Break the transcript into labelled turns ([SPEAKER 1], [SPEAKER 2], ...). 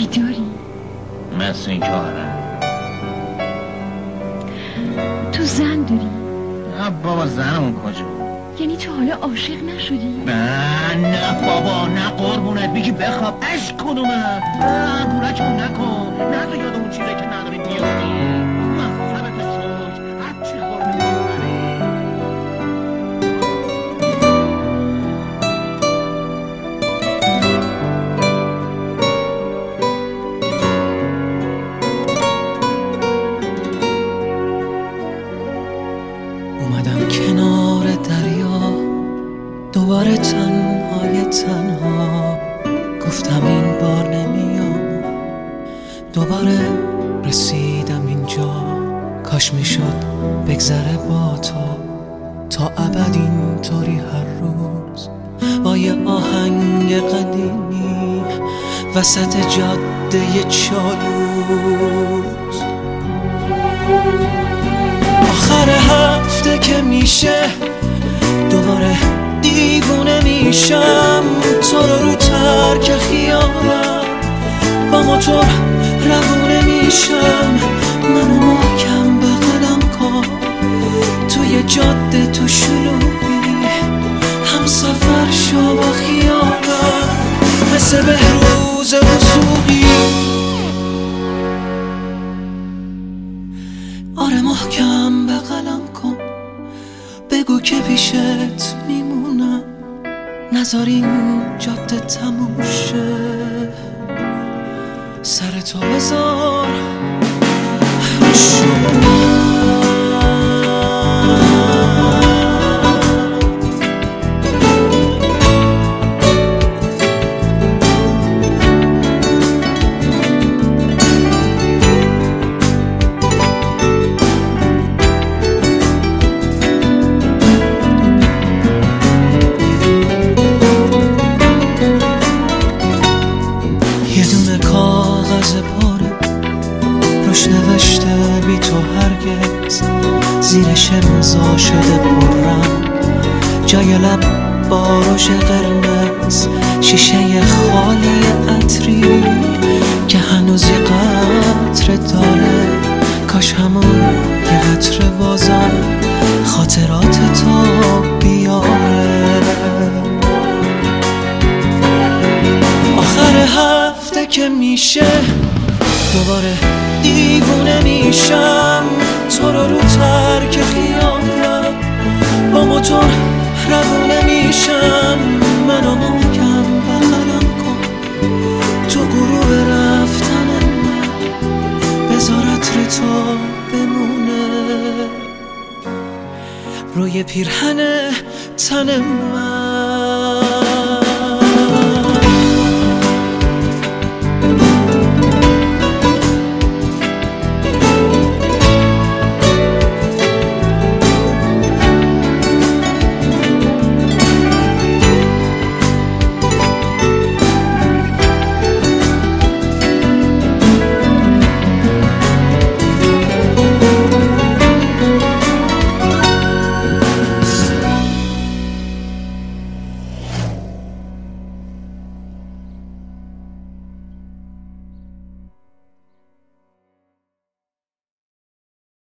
[SPEAKER 1] بیداری؟
[SPEAKER 2] مثل این که آره.
[SPEAKER 1] تو زن داری؟
[SPEAKER 2] نه بابا زنمون کجا؟
[SPEAKER 1] یعنی تو حالا عاشق نشدی؟
[SPEAKER 2] نه بابا نه قربونت بگی بخواب عشق کنومه بورکمون نکن نه تو یاد اون چیزه که نداری بیاری مصبت چوش هرچی خورده میبری.
[SPEAKER 3] اومدم کنار دریا دوباره تنها گفتم این بار نمیام دوباره رسیدم اینجا کاش میشد بگذره با تو تا ابد اینطوری هر روز با یه آهنگ قدیمی وسط جاده چالوس آخر هفته که میشه دوباره دیوونه میشم تو رو ترک خیالم با موتور روونه میشم منو محکم بغلم کن توی جاده تو شلوغی هم سفر شو با خیالم مثل بهروز وثوقی آره محکم بغلم کن بگو که پیشت میمونم نذار این جاده تموم شه سر تو بذار یه دونه کاغذ پاره روش نوشته بی تو هرگز زیرش امضا شده پررنگ جای لب با روش قرمز شیشه خالی عطری که هنوز یه قطره داره کاش همون یه قطره بازم خاطرات تو بیاره آخر هفته که میشه دوباره دیوونه میشم تو رو ترک خیالم با موتور روونه میشم منو محکم بغلم کن تو غروب رفتن من بذار عطر تو بمونه روی پیرهن تن من